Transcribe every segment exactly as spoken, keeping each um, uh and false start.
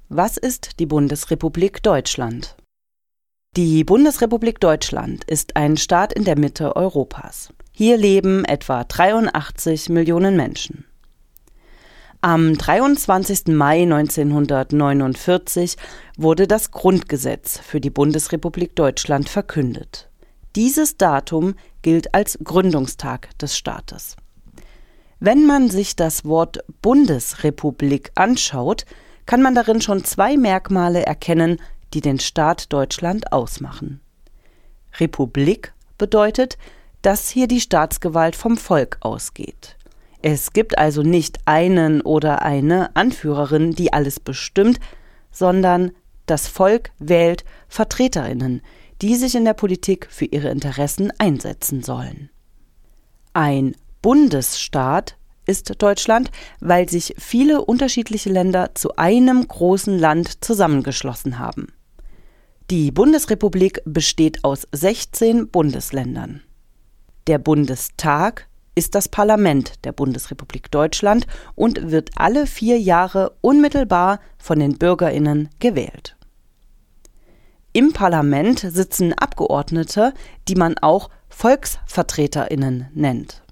Was ist die Bundesrepublik Deutschland? Die Bundesrepublik Deutschland ist ein Staat in der Mitte Europas. Hier leben etwa dreiundachtzig Millionen Menschen. Am dreiundzwanzigsten Mai neunzehnhundertneunundvierzig wurde das Grundgesetz für die Bundesrepublik Deutschland verkündet. Dieses Datum gilt als Gründungstag des Staates. Wenn man sich das Wort Bundesrepublik anschaut, kann man darin schon zwei Merkmale erkennen, die den Staat Deutschland ausmachen. Republik bedeutet, dass hier die Staatsgewalt vom Volk ausgeht. Es gibt also nicht einen oder eine Anführerin, die alles bestimmt, sondern das Volk wählt VertreterInnen, die sich in der Politik für ihre Interessen einsetzen sollen. Ein Bundesstaat ist Deutschland, weil sich viele unterschiedliche Länder zu einem großen Land zusammengeschlossen haben. Die Bundesrepublik besteht aus sechzehn Bundesländern. Der Bundestag ist das Parlament der Bundesrepublik Deutschland und wird alle vier Jahre unmittelbar von den BürgerInnen gewählt. Im Parlament sitzen Abgeordnete, die man auch VolksvertreterInnen nennt.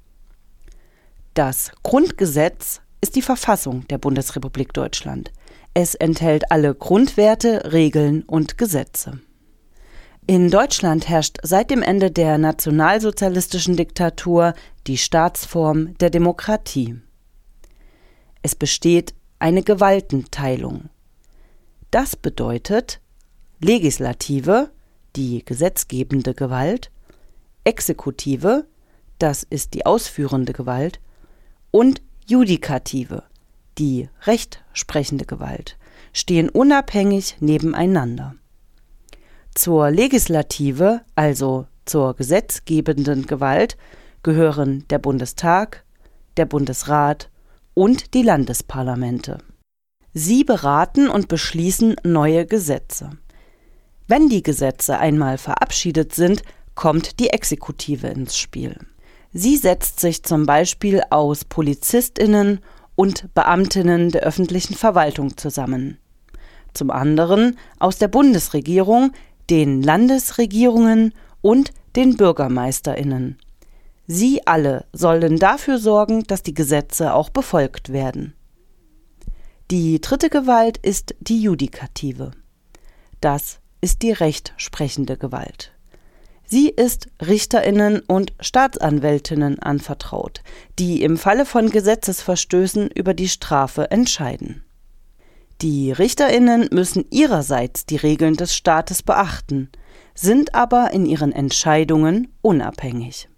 Das Grundgesetz ist die Verfassung der Bundesrepublik Deutschland. Es enthält alle Grundwerte, Regeln und Gesetze. In Deutschland herrscht seit dem Ende der nationalsozialistischen Diktatur die Staatsform der Demokratie. Es besteht eine Gewaltenteilung. Das bedeutet Legislative, die gesetzgebende Gewalt, Exekutive, das ist die ausführende Gewalt, und Judikative, die rechtsprechende Gewalt, stehen unabhängig nebeneinander. Zur Legislative, also zur gesetzgebenden Gewalt, gehören der Bundestag, der Bundesrat und die Landesparlamente. Sie beraten und beschließen neue Gesetze. Wenn die Gesetze einmal verabschiedet sind, kommt die Exekutive ins Spiel. Sie setzt sich zum Beispiel aus PolizistInnen und BeamtInnen der öffentlichen Verwaltung zusammen. Zum anderen aus der Bundesregierung, den Landesregierungen und den BürgermeisterInnen. Sie alle sollen dafür sorgen, dass die Gesetze auch befolgt werden. Die dritte Gewalt ist die Judikative. Das ist die rechtsprechende Gewalt. Sie ist RichterInnen und Staatsanwältinnen anvertraut, die im Falle von Gesetzesverstößen über die Strafe entscheiden. Die RichterInnen müssen ihrerseits die Regeln des Staates beachten, sind aber in ihren Entscheidungen unabhängig.